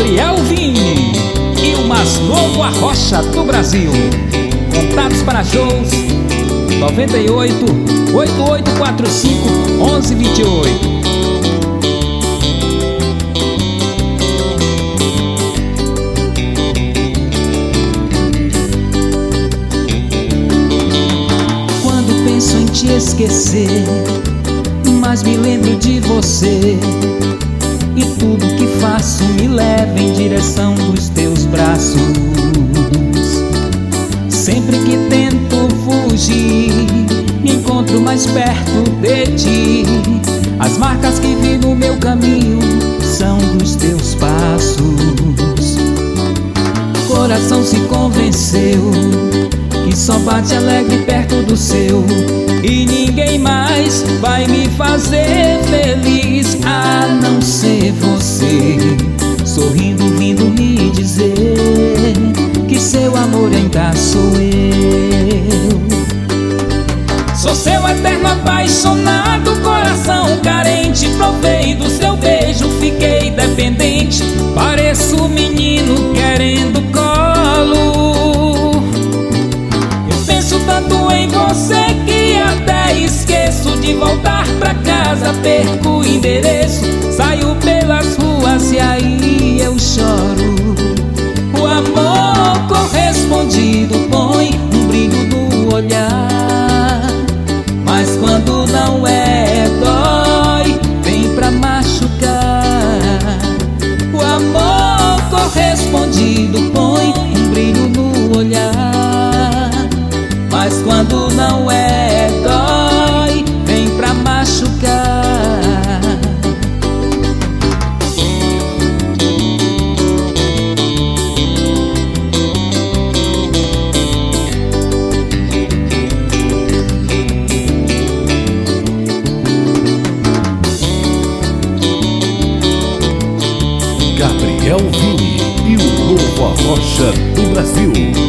Gabriel Vini e o mais novo Arrocha do Brasil. Contatos para shows 98 8845 1128. Penso em te esquecer, mas me lembro de você, e tudo que faço me leva em direção dos teus braços. Sempre que tento fugir, me encontro mais perto de ti. As marcas que vi no meu caminho são dos teus passos. Coração se convenceu que só bate alegre perto do seu, e ninguém mais vai me fazer feliz a não ser você. Sorrindo vindo me dizer que seu amor ainda sou eu. Sou seu eterno apaixonado, coração carente. Provei do seu beijo, fiquei dependente. Pareço um menino querendo colo. Tanto em você que até esqueço de voltar pra casa. Perco o endereço, saio pelas ruas e aí eu choro. O amor correspondido põe um brilho no olhar, mas quando não é, dói, vem pra machucar. O amor correspondido põe um brilho no olhar, mas quando não é, dói, vem pra machucar. Gabriel Vini e o novo Arrocha do Brasil.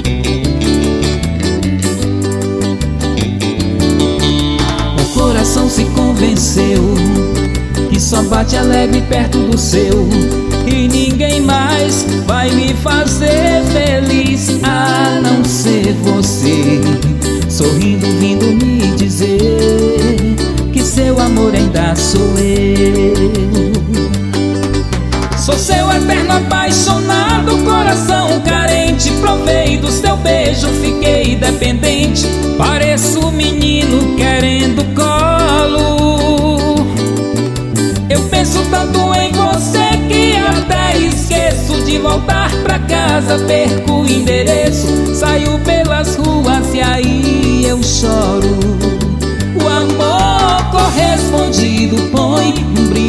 Coração se convenceu que só bate alegre perto do seu, e ninguém mais vai me fazer feliz a não ser você. Sorrindo vindo me dizer que seu amor ainda sou eu. Sou seu eterno apaixonado, coração carente. Provei do seu beijo, fiquei dependente. Pareço um menino querendo colo. Eu penso tanto em você que até esqueço de voltar pra casa. Perco o endereço, saio pelas ruas e aí eu choro. O amor correspondido põe um brilho